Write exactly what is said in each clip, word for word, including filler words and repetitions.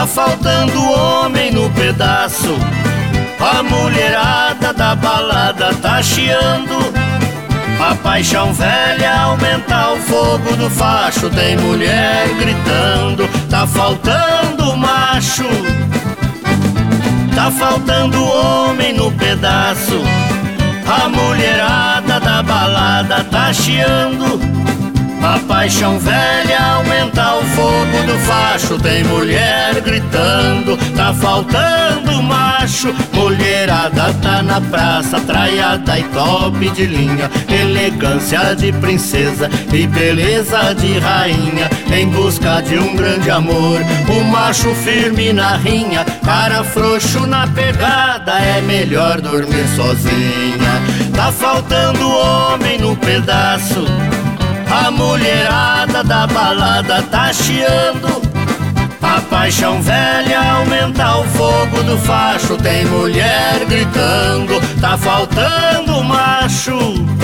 Tá faltando homem no pedaço, a mulherada da balada tá chiando. A paixão velha aumenta o fogo do facho, tem mulher gritando, tá faltando macho. Tá faltando homem no pedaço, a mulherada da balada tá chiando. A paixão velha aumenta o fogo do facho, tem mulher gritando, tá faltando macho. Mulherada tá na praça, traiada e top de linha, elegância de princesa e beleza de rainha, em busca de um grande amor, o macho firme na rinha, cara frouxo na pegada, é melhor dormir sozinha. Tá faltando homem no pedaço, a mulherada da balada tá chiando. A paixão velha aumenta o fogo do facho, tem mulher gritando, tá faltando macho.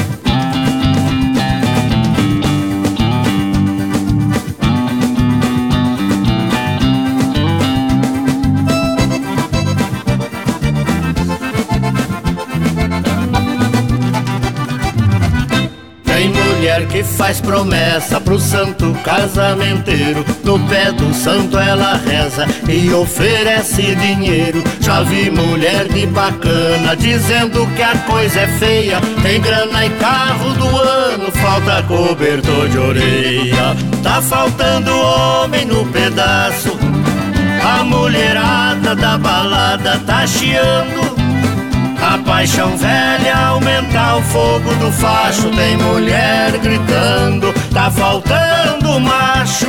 Mulher que faz promessa pro santo casamenteiro, no pé do santo ela reza e oferece dinheiro. Já vi mulher de bacana dizendo que a coisa é feia, tem grana e carro do ano, falta cobertor de orelha. Tá faltando homem no pedaço, a mulherada da balada tá chiando. A paixão velha aumenta o fogo do facho, tem mulher gritando, tá faltando macho.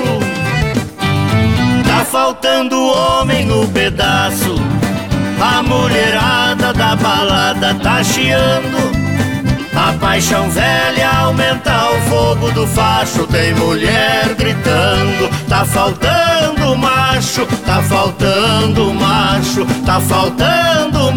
Tá faltando homem no pedaço, a mulherada da balada tá chiando. A paixão velha aumenta o fogo do facho, tem mulher gritando, tá faltando macho. Tá faltando macho, tá faltando